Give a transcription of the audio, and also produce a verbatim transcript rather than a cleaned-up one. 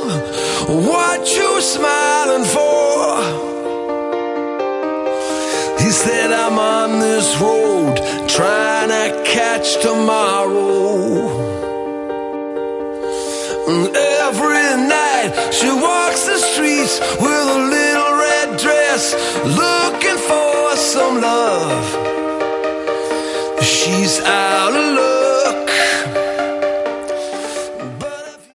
love, what you smiling for? He said, I'm on this road trying to catch tomorrow. And every night she walks the streets with a little red dress, looking for some love. She's out